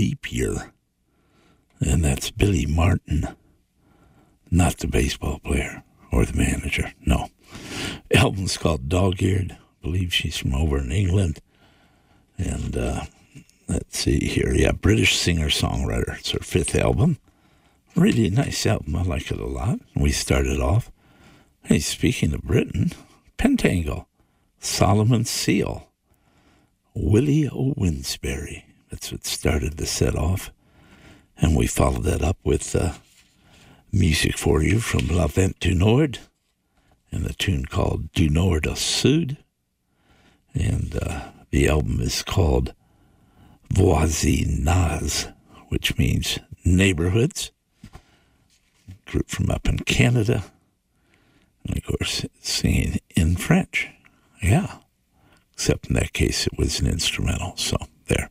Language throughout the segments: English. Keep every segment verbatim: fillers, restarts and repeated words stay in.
Leap Year. And that's Billy Martin, not the baseball player or the manager, no. Album's called Dog-Eared. I believe she's from over in England. And uh, let's see here. Yeah, British singer-songwriter. It's her fifth album. Really nice album. I like it a lot. We started off. Hey, speaking of Britain, Pentangle, Solomon Seal, Willie O'Winsberry. That's what started the set off. And we followed that up with uh, music for you from La Vente du Nord, and the tune called Du Nord au Sud. And uh, the album is called Voisinage, which means neighborhoods. Group from up in Canada. And of course, singing in French. Yeah. Except in that case, it was an instrumental. So, there.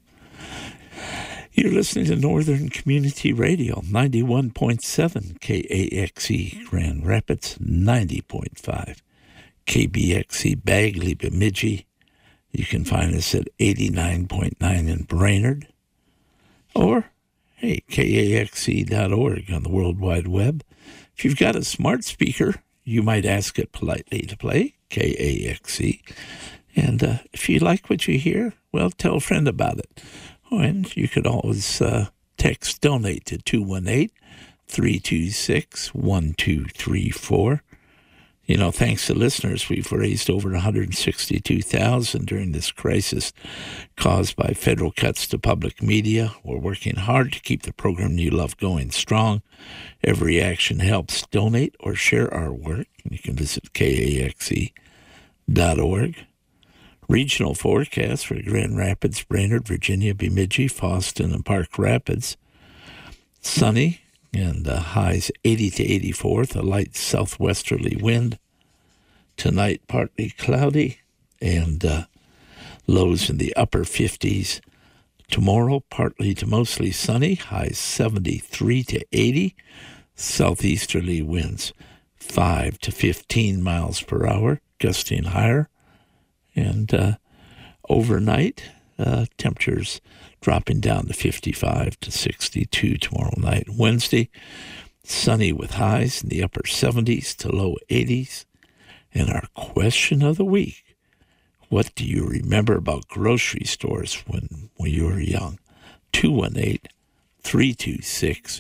You're listening to Northern Community Radio, ninety-one point seven K A X E Grand Rapids, ninety point five K B X E Bagley Bemidji. You can find us at eighty-nine point nine in Brainerd. Or, hey, K A X E dot org on the World Wide Web. If you've got a smart speaker, you might ask it politely to play K A X E. And uh, if you like what you hear, well, tell a friend about it. Oh, and you could always uh, text donate to two one eight, three two six, one two three four. You know, thanks to listeners, we've raised over one hundred sixty-two thousand dollars during this crisis caused by federal cuts to public media. We're working hard to keep the program you love going strong. Every action helps. Donate or share our work. You can visit K A X E dot org. Regional forecast for Grand Rapids, Brainerd, Virginia, Bemidji, Fosston, and Park Rapids. Sunny and uh, highs eighty to eighty-four with a light southwesterly wind. Tonight, partly cloudy and uh, lows in the upper fifties. Tomorrow, partly to mostly sunny, highs seventy-three to eighty. Southeasterly winds five to fifteen miles per hour, gusting higher. And uh, overnight, uh, temperatures dropping down to fifty-five to sixty-two tomorrow night. Wednesday, sunny with highs in the upper seventies to low eighties. And our question of the week, what do you remember about grocery stores when, when you were young? two one eight, three two six,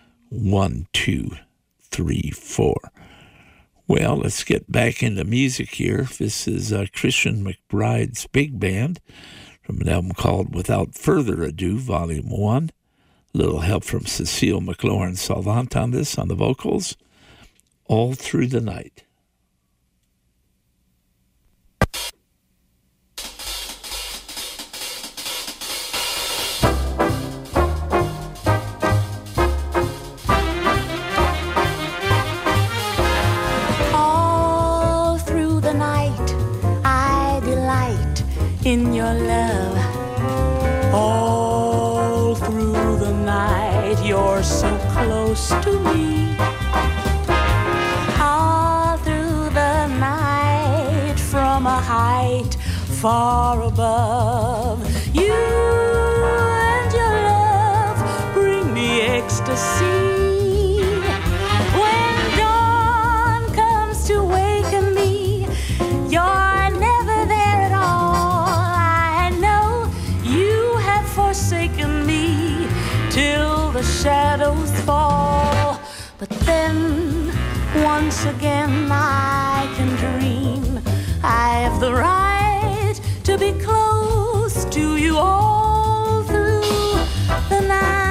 one two three four. Well, let's get back into music here. This is uh, Christian McBride's Big Band from an album called Without Further Ado, Volume one. A little help from Cecile McLaurin-Salvant on this, on the vocals. All Through the Night. In your love, all through the night, you're so close to me. All through the night, from a height far above, you and your love bring me ecstasy. When dawn comes to waken me, you're forsaken me till the shadows fall. But then once again I can dream. I have the right to be close to you all through the night.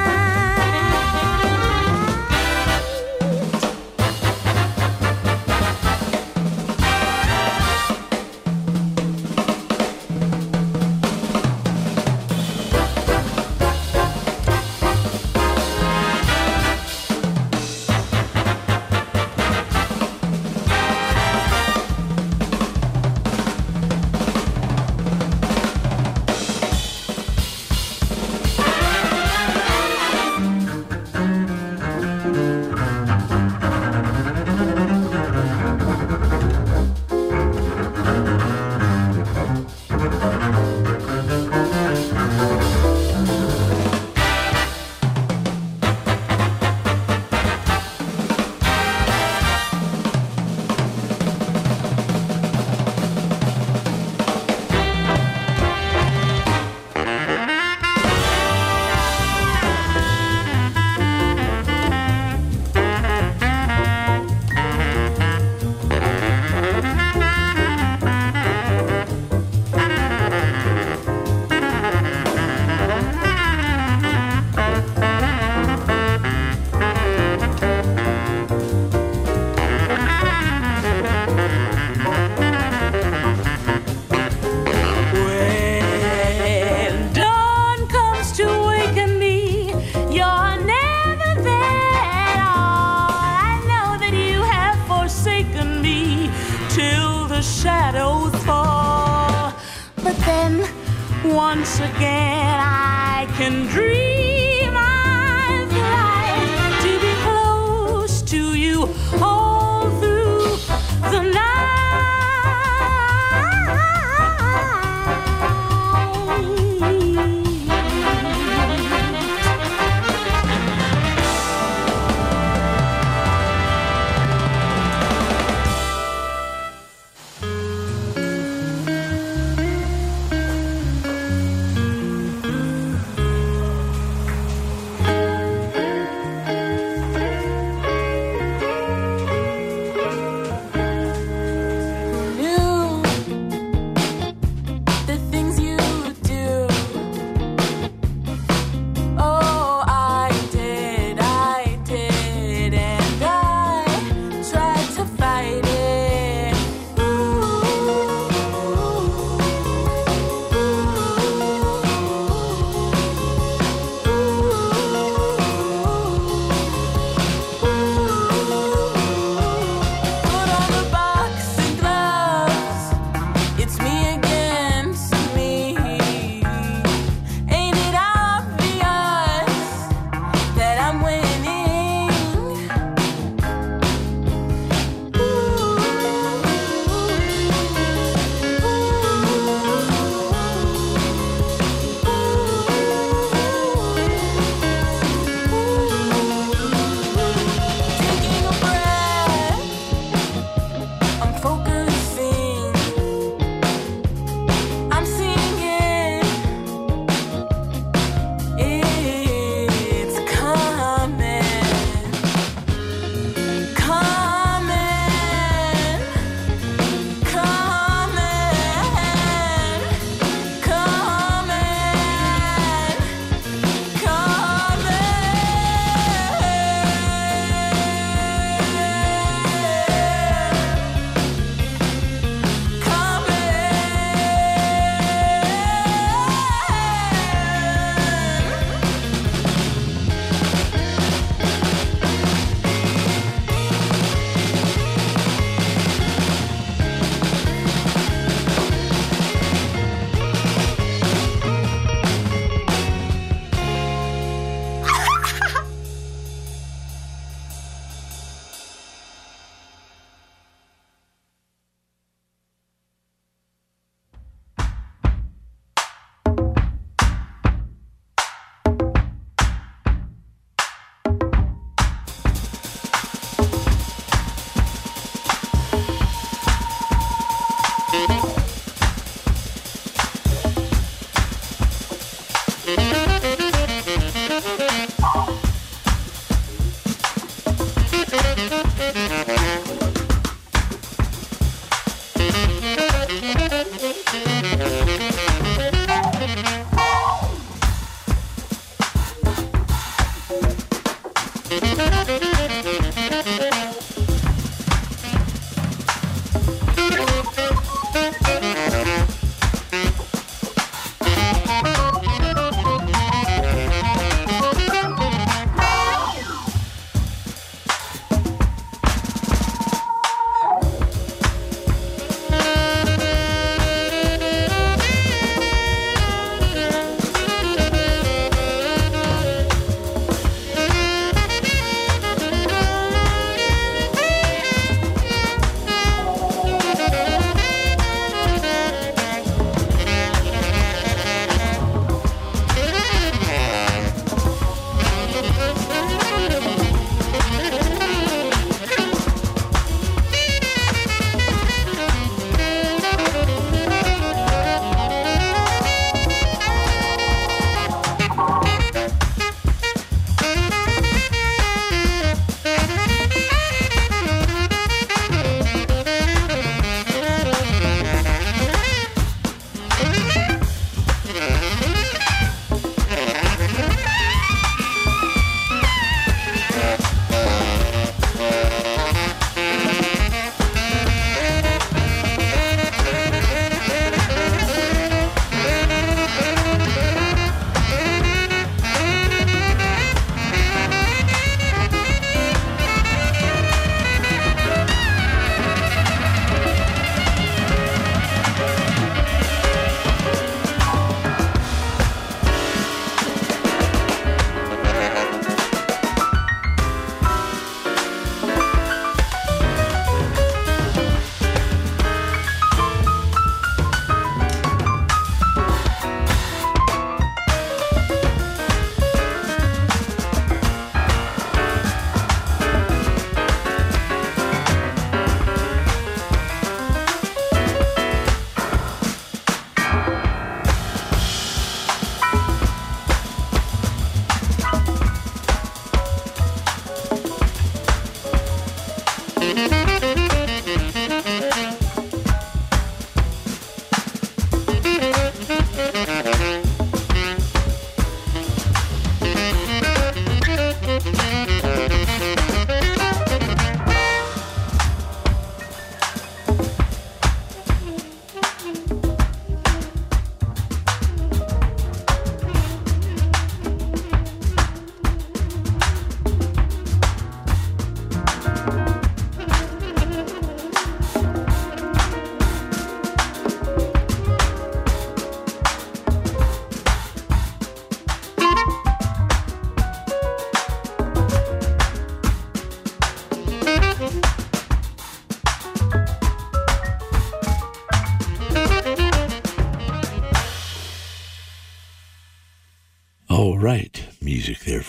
once again I can dream I've life to be close to you all through the night.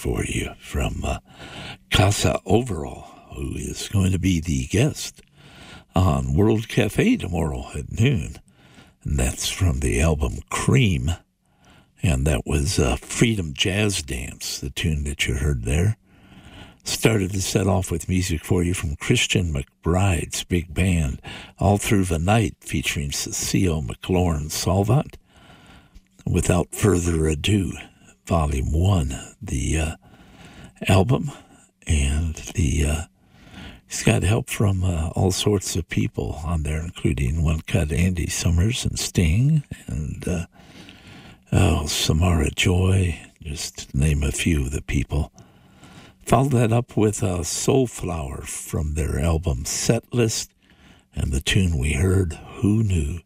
for you from uh, Casa Overall, who is going to be the guest on World Cafe tomorrow at noon. And that's from the album Cream. And that was uh, Freedom Jazz Dance, the tune that you heard there. Started the set off with music for you from Christian McBride's big band, All Through the Night, featuring Cecile McLaurin Salvat. Without Further Ado, Volume one, the uh, album, and the uh, he's got help from uh, all sorts of people on there, including One Cut Andy Summers and Sting, and uh, oh, Samara Joy, just to name a few of the people. Followed that up with uh, Soulflower from their album Set List, and the tune we heard, Who Knew?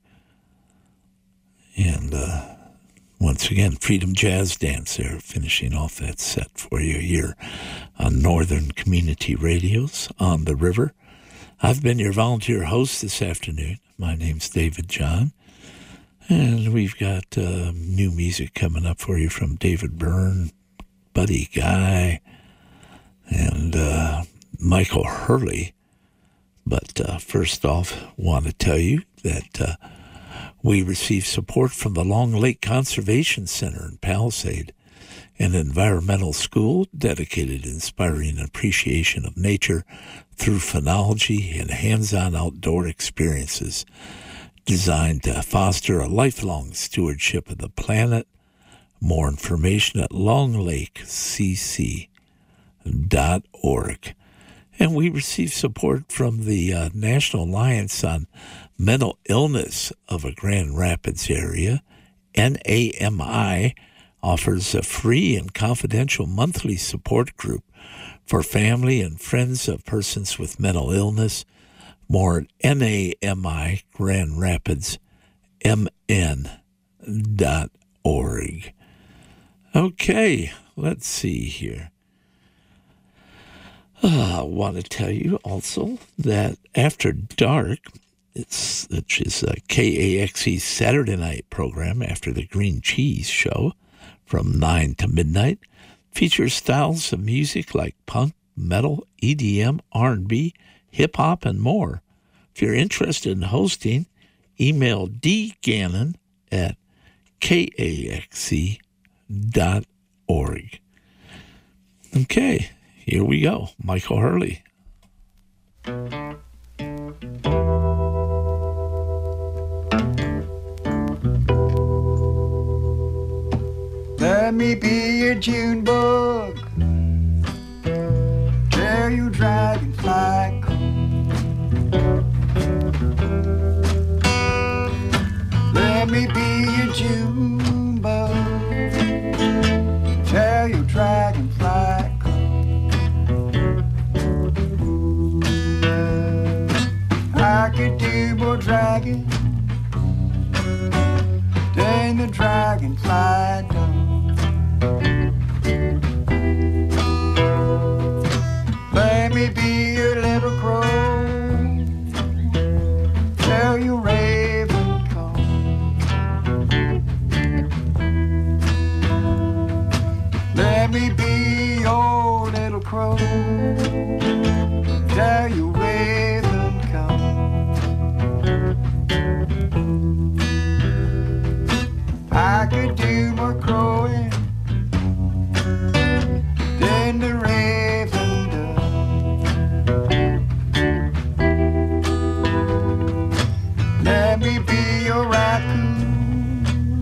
And uh, once again, Freedom Jazz Dance there, finishing off that set for you here on Northern Community Radios on the River. I've been your volunteer host this afternoon. My name's David John, and we've got uh, new music coming up for you from David Byrne, Buddy Guy, and uh, Michael Hurley. But uh, first off, want to tell you that uh, we received support from the Long Lake Conservation Center in Palisade, an environmental school dedicated to inspiring appreciation of nature through phenology and hands-on outdoor experiences designed to foster a lifelong stewardship of the planet. More information at long lake c c dot org. And we received support from the uh, National Alliance on Mental Illness of a Grand Rapids area. N A M I offers a free and confidential monthly support group for family and friends of persons with mental illness. More at N A M I Grand Rapids M N dot org. Okay, let's see here. Uh, I want to tell you also that After Dark, it's, which is a K A X E Saturday night program after the Green Cheese Show from nine to midnight, features styles of music like punk, metal, E D M, R and B, hip-hop, and more. If you're interested in hosting, email d gannon at k a x e dot org. Okay. Here we go, Michael Hurley. Let me be your June bug, tell you dragonfly come. Let me be your June bug, tell you dragonfly come. I could do more dragging than the dragonfly done. Let me be your little crow, tell you raven come. Let me be your little crow, tell you raven. I could do more crowing than the raven does. Let me be your raccoon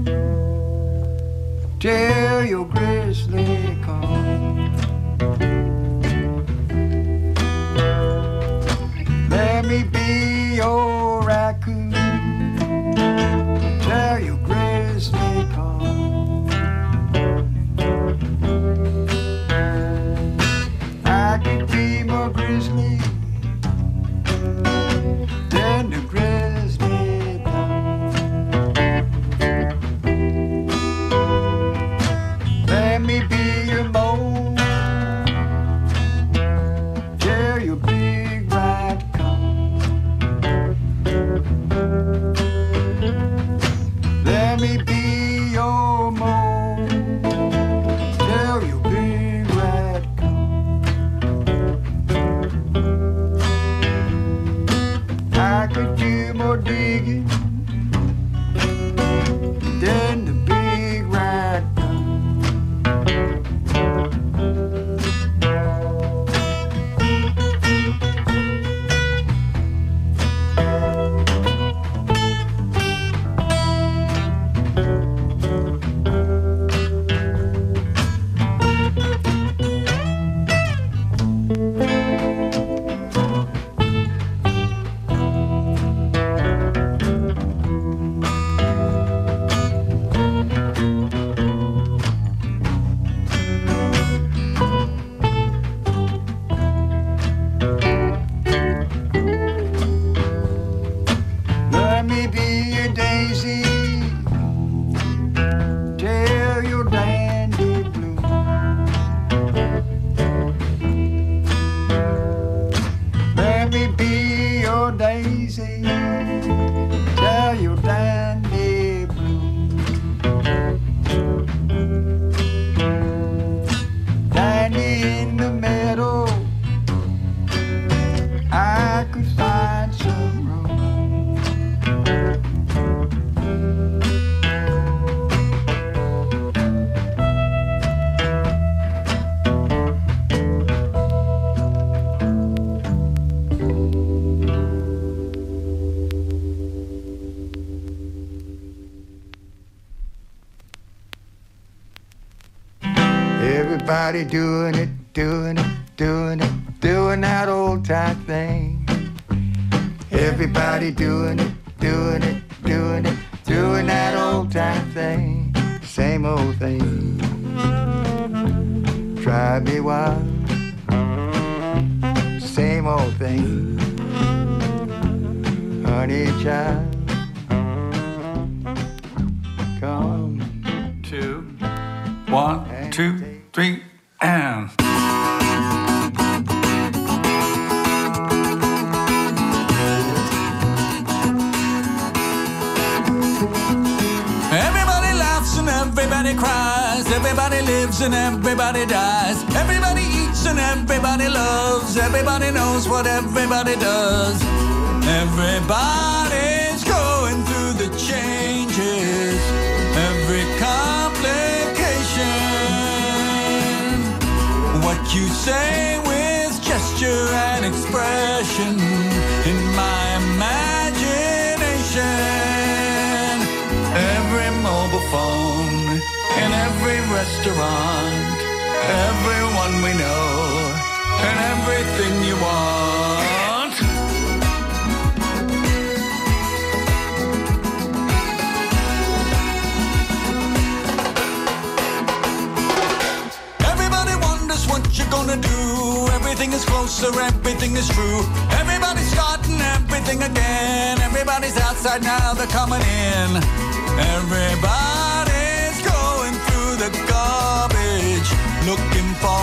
till your grizzly come. Let me be your raccoon till your grizzly come. Everybody doing it, doing it, doing it, doing that old time thing. Everybody doing it, doing it, doing it, doing that old time thing. Same old thing. Drive me wild. Same old thing. Honey child. Come. Two. One, two, three, and. Everybody laughs and everybody cries. Everybody lives and everybody dies. Everybody eats and everybody loves. Everybody knows what everybody does. Everybody's going through the changes. Every complication. What you say with gesture and expression in my imagination. Every mobile phone in every restaurant, everyone we know, and everything you want. Everybody wonders what you're gonna do. Everything is closer, everything is true. Everybody's starting everything again. Everybody's outside now, they're coming in. Everybody's going through the garbage, looking for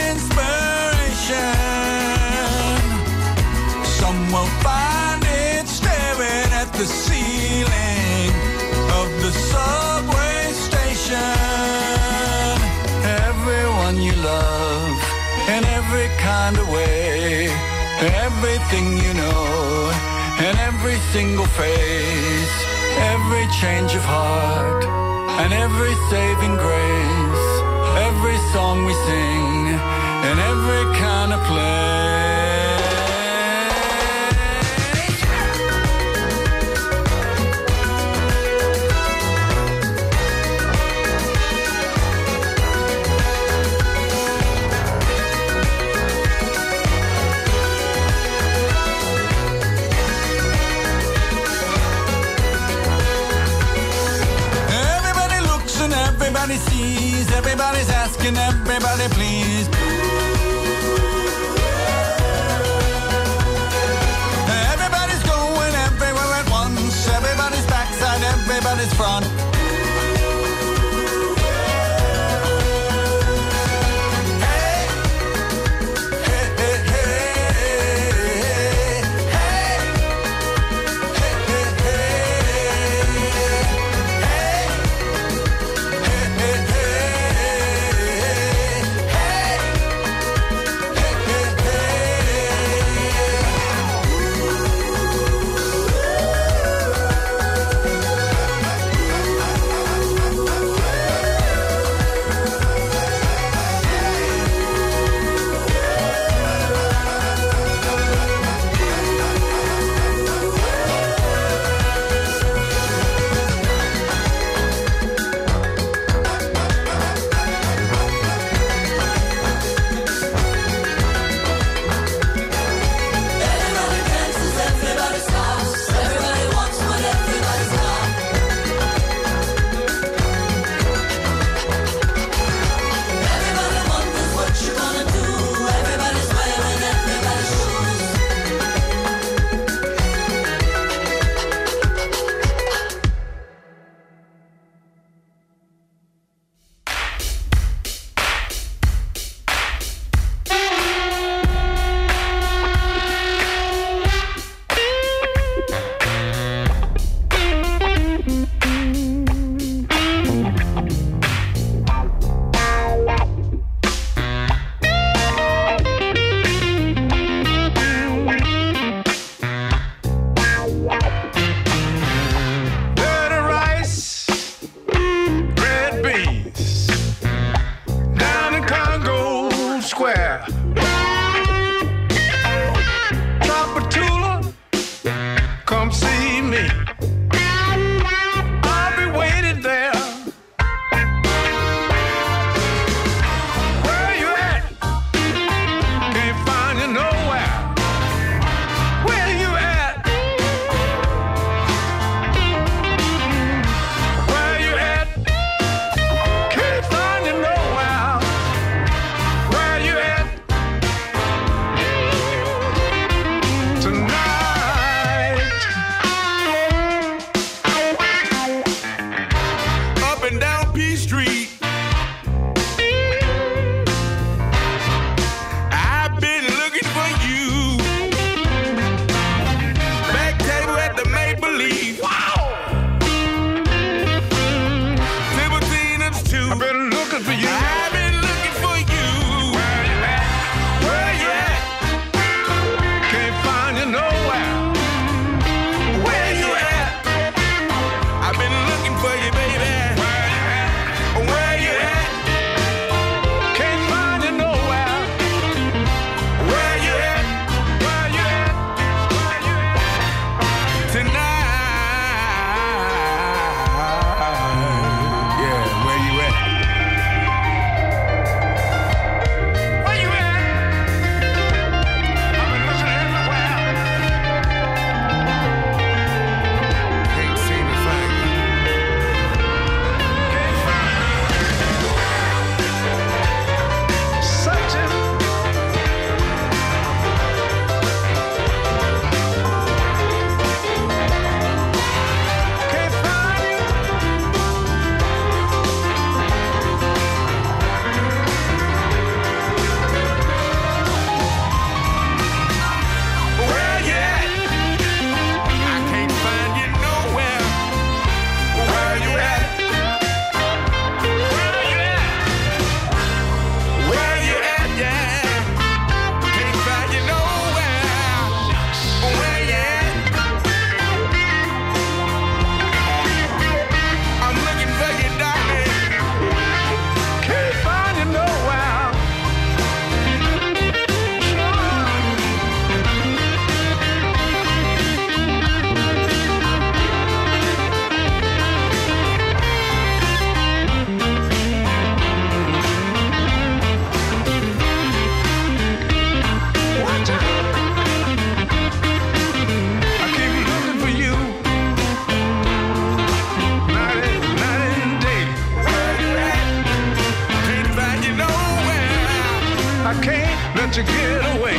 inspiration. Some will find it staring at the ceiling of the subway station. Everyone you love in every kind of way, everything you know, in every single face. Every change of heart and every saving grace. Every song we sing in every kind of place. Everybody sees, everybody's asking, everybody please. Everybody's going everywhere at once. Everybody's backside, everybody's front. I can't let you get away.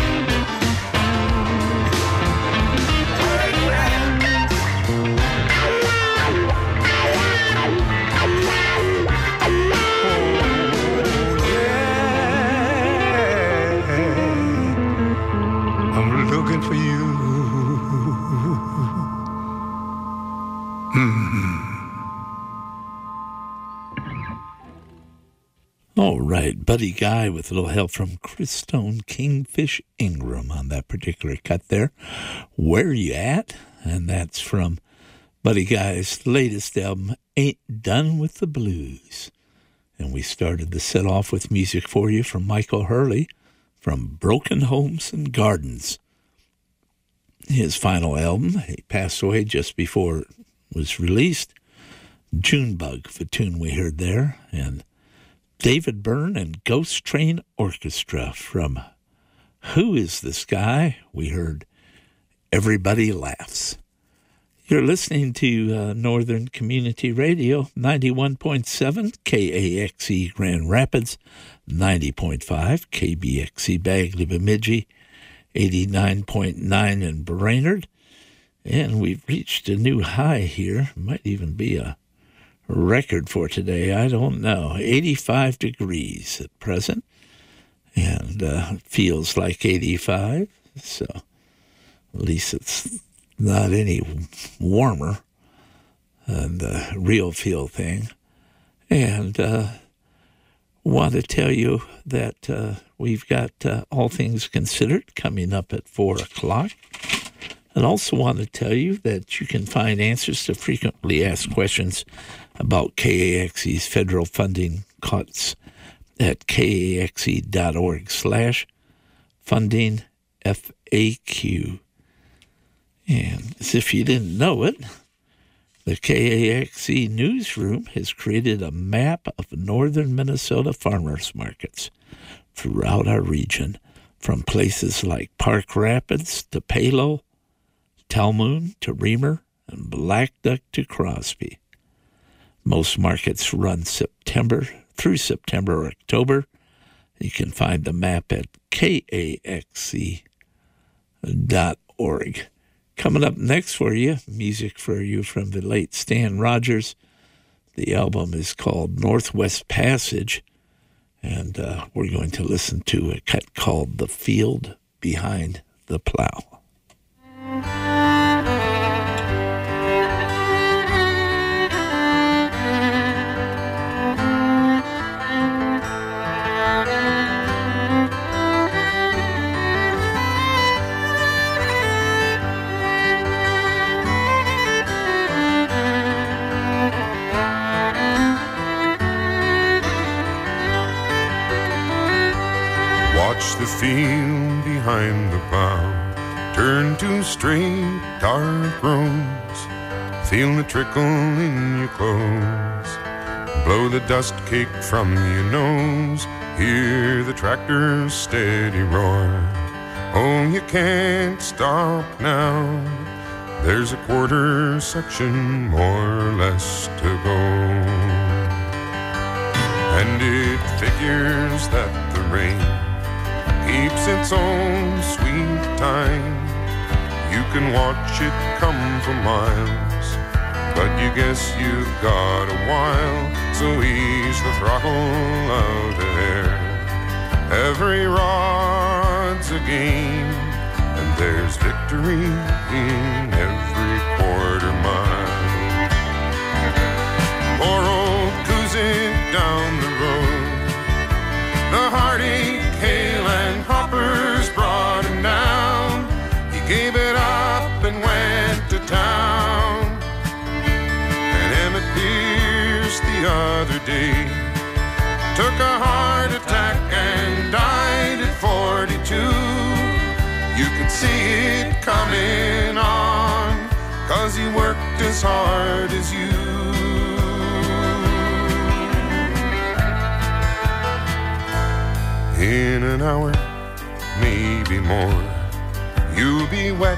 For you. Mm-hmm. All right, Buddy Guy with a little help from Chris Stone, Kingfish Ingram on that particular cut there. Where You At? And that's from Buddy Guy's latest album, Ain't Done with the Blues. And we started the set off with music for you from Michael Hurley from Broken Homes and Gardens. His final album, he passed away just before it was released. Junebug, the tune we heard there, and David Byrne and Ghost Train Orchestra from Who Is This Guy? We heard Everybody Laughs. You're listening to uh, Northern Community Radio, ninety-one point seven K A X E Grand Rapids, ninety point five K B X E Bagley Bemidji, eighty-nine point nine in Brainerd, and we've reached a new high here. Might even be a record for today. I don't know. eighty-five degrees at present, and uh, feels like eighty-five, so at least it's not any warmer than the real feel thing. And uh, want to tell you that uh, we've got uh, All Things Considered coming up at four o'clock. And also want to tell you that you can find answers to frequently asked questions about K A X E's federal funding cuts at K A X E dot org slash funding F A Q. And as if you didn't know it, the K A X E newsroom has created a map of northern Minnesota farmers markets throughout our region, from places like Park Rapids to Palo, Talmoon to Reamer, and Black Duck to Crosby. Most markets run September through September or October. You can find the map at K A X E dot org. Coming up next for you, music for you from the late Stan Rogers. The album is called Northwest Passage, and uh, we're going to listen to a cut called The Field Behind the Plow. Watch the field behind the plow turn to straight dark roads. Feel the trickle in your clothes. Blow the dust cake from your nose. Hear the tractor's steady roar. Oh, you can't stop now. There's a quarter section more or less to go. And it figures that the rain keeps its own sweet time. You can watch it come for miles, but you guess you've got a while. So ease the throttle out there. Every rod's a game, and there's victory in every quarter mile. Poor old Kuzik down the road, the heartache, hail, and hoppers brought him down. He gave it up and went to town. And Emmett Pierce the other day took a heart attack and died at forty-two. You could see it coming on, 'cause he worked as hard as you. In an hour, maybe more, you'll be wet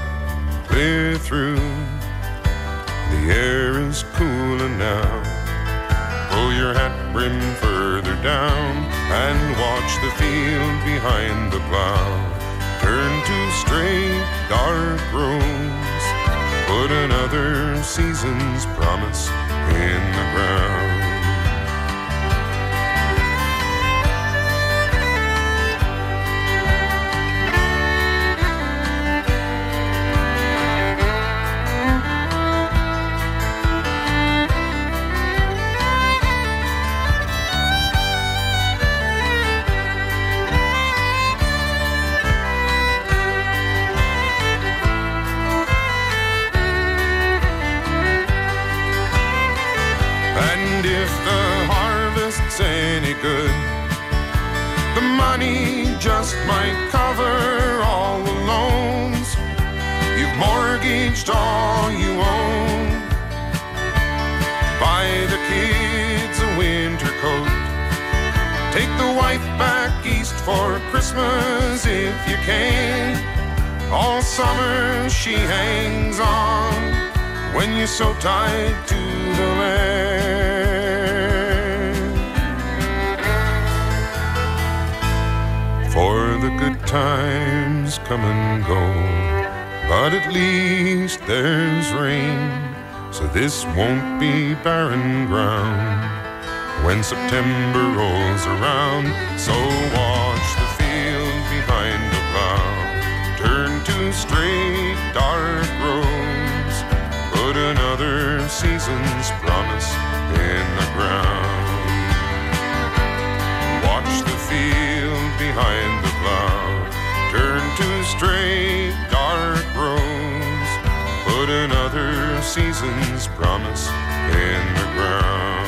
clear through. The air is cooler now, Pull your hat brim further down and watch the field behind the plow turn to straight, dark roads. Put another season's promise in the ground. Any good, the money just might cover all the loans. You've mortgaged all you own. Buy the kids a winter coat. Take the wife back east for Christmas if you can. All summer she hangs on when you're so tied to the land. For the good times come and go, but at least there's rain, so this won't be barren ground when September rolls around. So watch the field behind the plow turn to straight, dark roads. Put another season's promise in the ground. Watch the field behind the plow turn to straight, dark roads. Put another season's promise in the ground.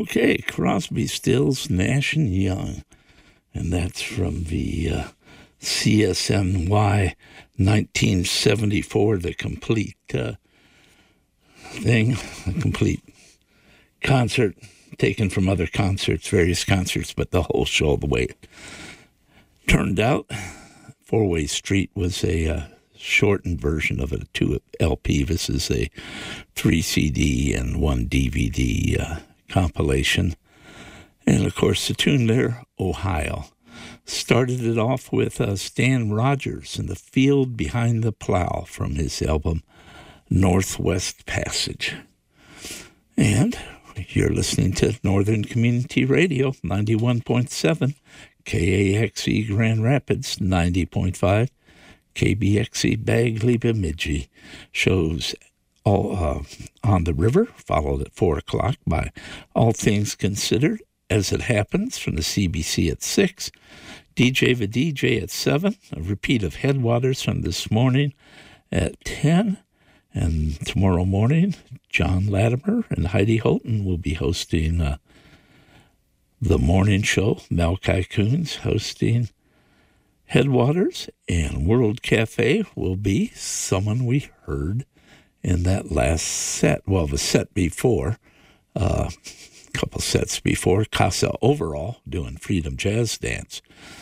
Okay, Crosby, Stills, Nash and Young. And that's from the uh, C S N Y nineteen seventy-four, the complete uh, thing, a complete concert taken from other concerts, various concerts, but the whole show, the way it turned out. Four-Way Street was a uh, shortened version of a two L P. This is a three C D and one D V D uh, compilation. And, of course, the tune there, Ohio. Started it off with uh, Stan Rogers and The Field Behind the Plow from his album Northwest Passage. And you're listening to Northern Community Radio, ninety-one point seven, K A X E Grand Rapids, ninety point five, K B X E Bagley Bemidji. Shows all uh, on the river, followed at four o'clock by All Things Considered, As It Happens from the C B C at six, D J the D J at seven, a repeat of Headwaters from this morning at ten, and tomorrow morning, John Latimer and Heidi Houghton will be hosting uh, the morning show. Malachi Coons hosting Headwaters, and World Cafe will be someone we heard in that last set. Well, the set before, a uh, couple sets before, Casa Overall doing Freedom Jazz Dance.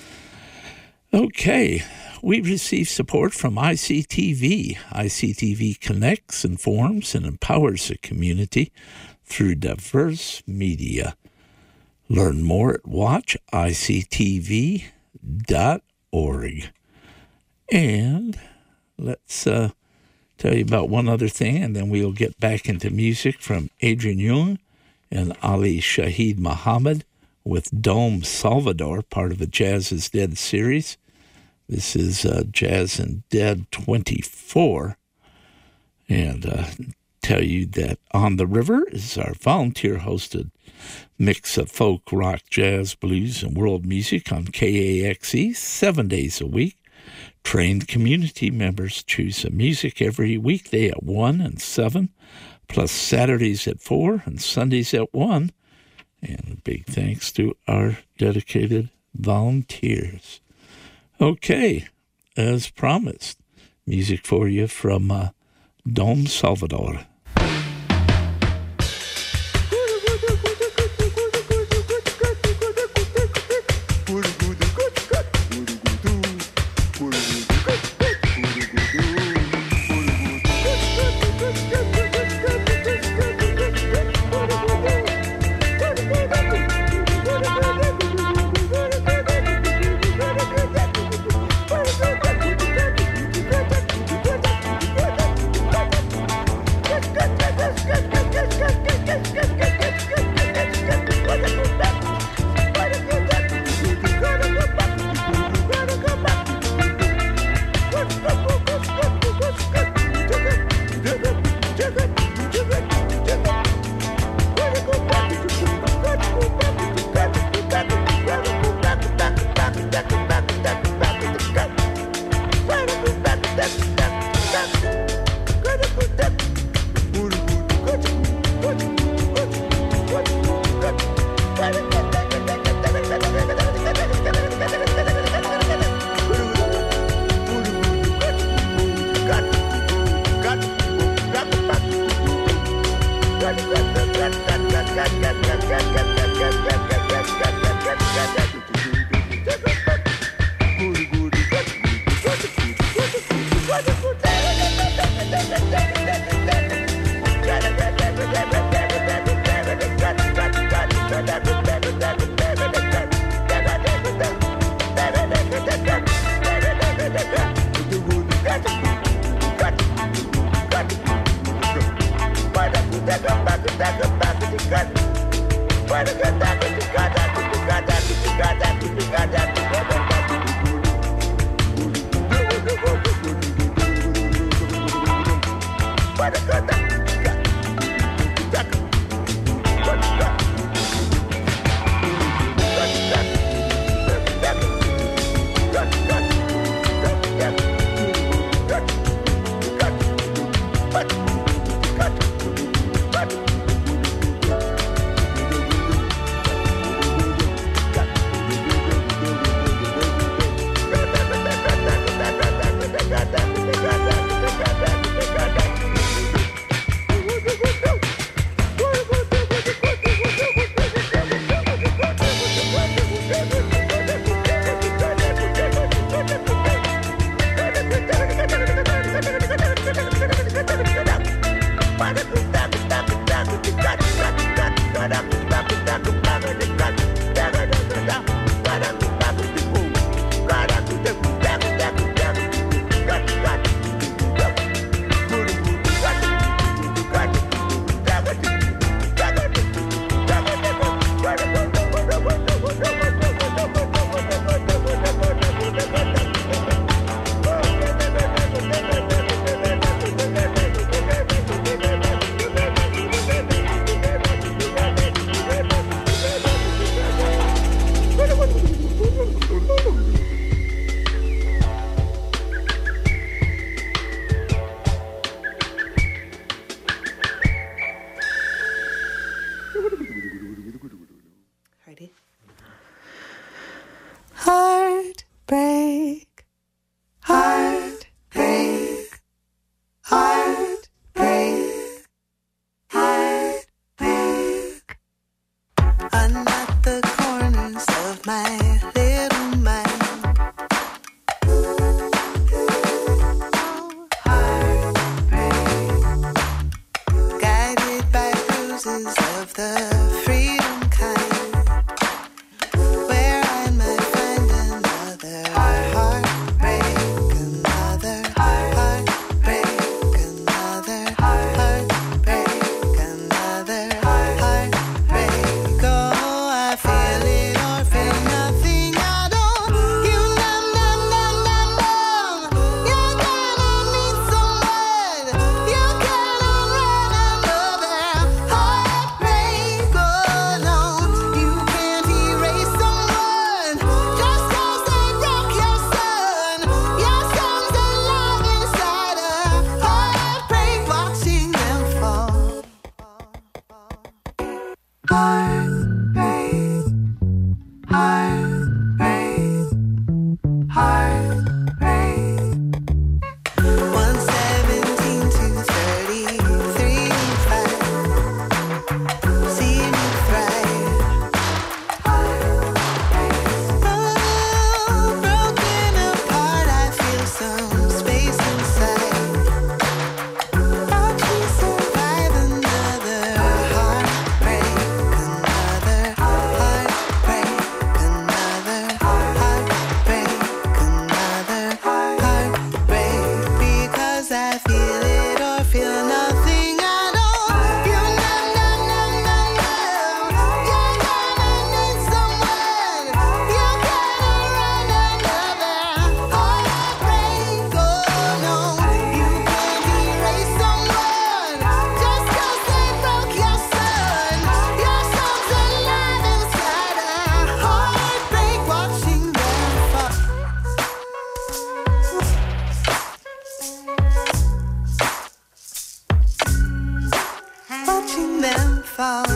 Okay, we received support from I C T V. I C T V connects, informs, and empowers the community through diverse media. Learn more at watch I C T V dot org. And let's uh, tell you about one other thing, and then we'll get back into music from Adrian Young and Ali Shaheed Muhammad with Dome Salvador, part of the Jazz is Dead series. This is uh, Jazz and Dead twenty-four. And uh, tell you that On the River is our volunteer-hosted mix of folk, rock, jazz, blues, and world music on K A X E seven days a week. Trained community members choose the music every weekday at one and seven, plus Saturdays at four and Sundays at one. And a big thanks to our dedicated volunteers. Okay, as promised, music for you from uh, Dom Salvador. Heartbreak, heartbreak, heartbreak, heartbreak. Unknot the corners of my little mind. Heartbreak, guided by bruises of the freedom kind. Where I might find another heartbreak, another heartbreak, another heartbreak, another heartbreak. Oh, I feel it or feel nothing at all. You numb, numb, numb, numb, numb. You're gonna need someone. You're gonna run another heartbreak. Oh no, you can't erase someone just 'cause they broke your son. Your son's alive inside a heartbreak, watching them fall. Heartbreak, heartbreak, heartbreak. one seventeen to thirty-three and five. See me thrive. Oh, broken apart, I feel some space inside. Watch me survive another heartbreak, another heartbreak, another heartbreak, another heartbreak. Because I feel it or feel nothing at all. You numb, numb, numb, numb, numb. You're gonna need someone. You're gonna run another heartbreak. Oh no, you can't erase someone just 'cause they broke your son. Your son's alive inside a heartbreak, watching them fall. Watching them fall.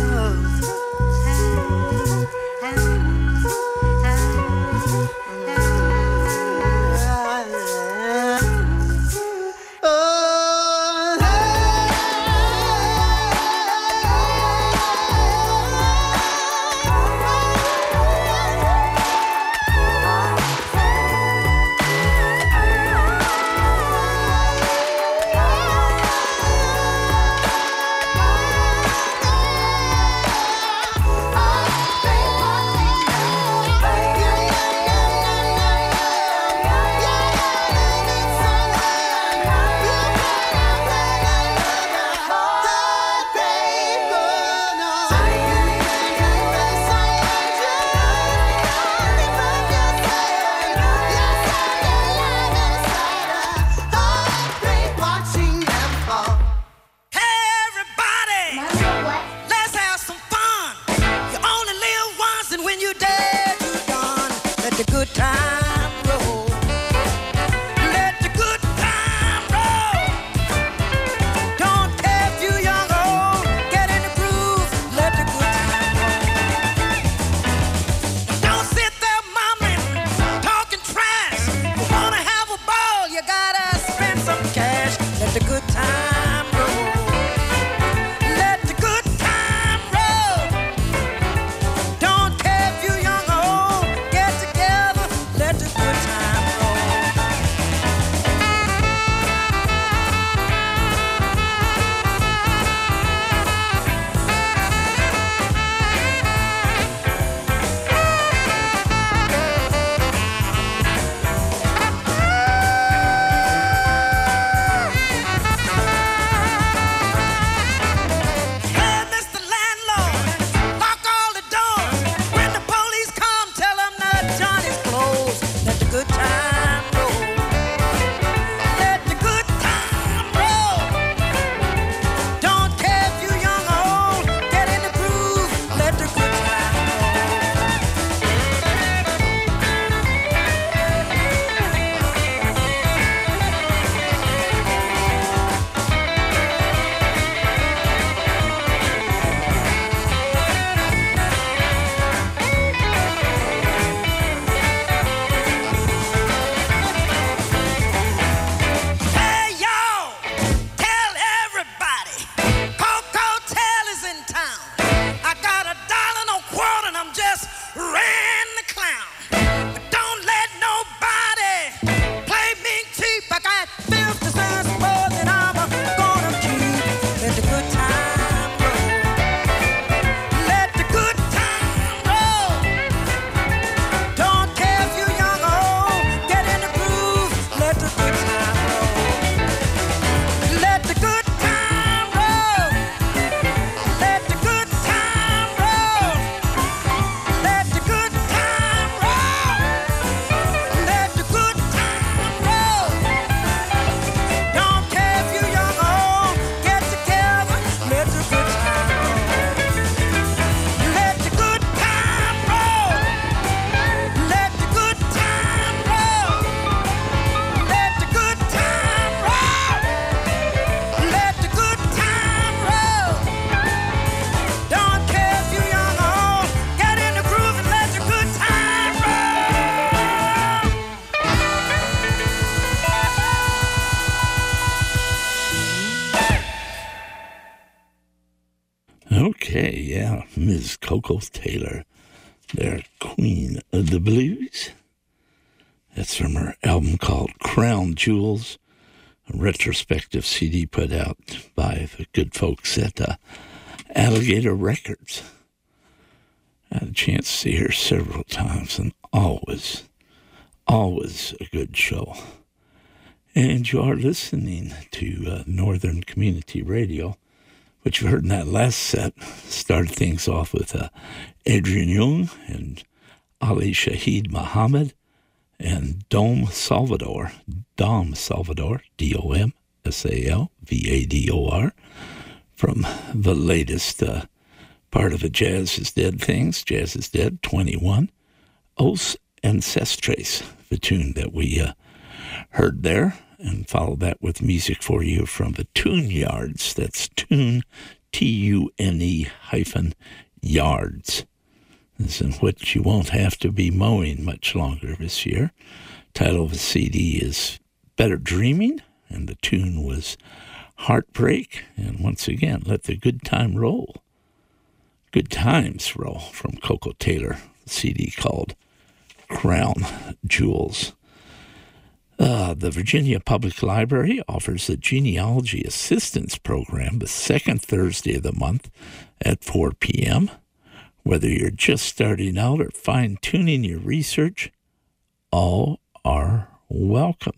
Okay, yeah, Miz Coco Taylor, their Queen of the Blues. That's from her album called Crown Jewels, a retrospective C D put out by the good folks at uh, Alligator Records. I had a chance to see her several times, and always, always a good show. And you are listening to uh, Northern Community Radio, which you heard in that last set. Started things off with uh, Adrian Young and Ali Shaheed Muhammad and Dom Salvador, Dom Salvador, D O M S A L V A D O R, from the latest uh, part of the Jazz is Dead things, Jazz is Dead twenty-one, Os Ancestres, the tune that we uh, heard there, and follow that with music for you from the Tune Yards. That's Tune, T U N E hyphen Yards. This is in which you won't have to be mowing much longer this year. Title of the C D is Better Dreaming, and the tune was Heartbreak. And once again, Let the Good Time Roll. Good Times Roll from Coco Taylor, the C D called Crown Jewels. Uh, the Virginia Public Library offers a genealogy assistance program the second Thursday of the month at four p.m. Whether you're just starting out or fine-tuning your research, all are welcome.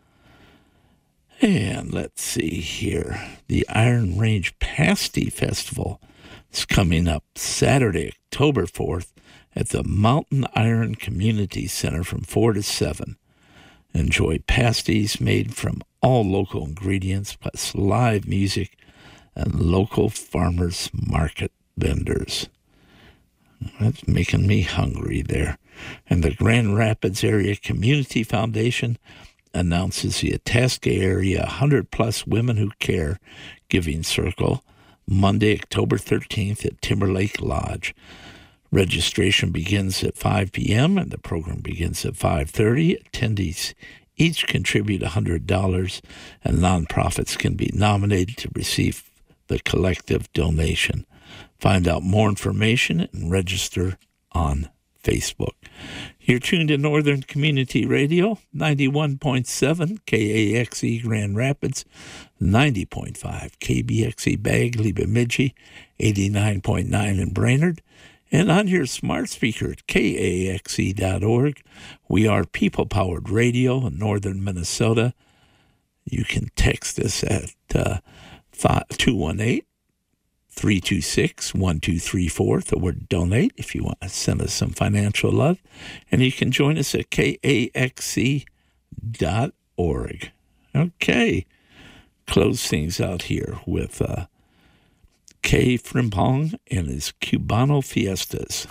And let's see here. The Iron Range Pasty Festival is coming up Saturday, October fourth at the Mountain Iron Community Center from four to seven. Enjoy pasties made from all local ingredients, plus live music and local farmers market vendors. That's making me hungry there. And the Grand Rapids Area Community Foundation announces the Itasca area one hundred plus Women Who Care Giving Circle Monday, October thirteenth at Timberlake Lodge. Registration begins at five p.m. and the program begins at five thirty. Attendees each contribute one hundred dollars, and nonprofits can be nominated to receive the collective donation. Find out more information and register on Facebook. You're tuned to Northern Community Radio, ninety-one point seven K A X E Grand Rapids, ninety point five K B X E Bagley Bemidji, eighty-nine point nine in Brainerd, and on your smart speaker at K A X E dot org. We are people-powered radio in northern Minnesota. You can text us at uh, two one eight, three two six, one two three four, the word donate, if you want to send us some financial love. And you can join us at K A X E dot org. Okay. Close things out here with uh, Kay Frimpong and his Cubano Fiestas.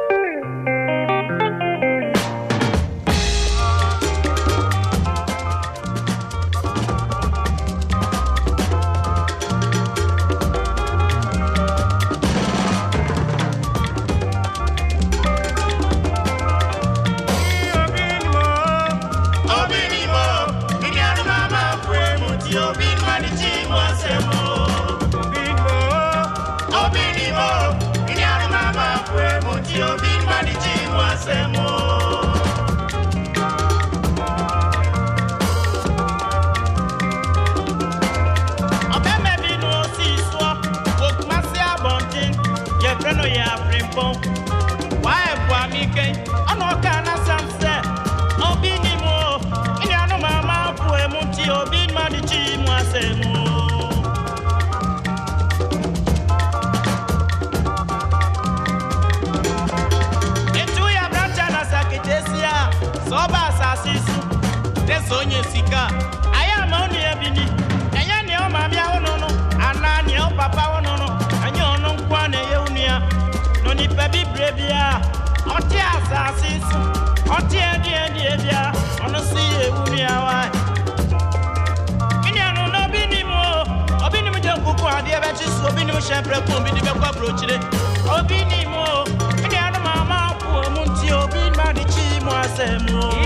Sonye sika aya maoni ebini enya ne o mamia wono no ana ne o papa wono no anya ono nkwa na ye unia no ni pa bibre bia oti asasi su oti edi edi bia ono si ye unia wa ina no no bini mo obini mo janku ko ade be chi su obini mo shempre ko obini be kwa brochire obini mo ina no mama ko mu nti obini ma di chi mo asemo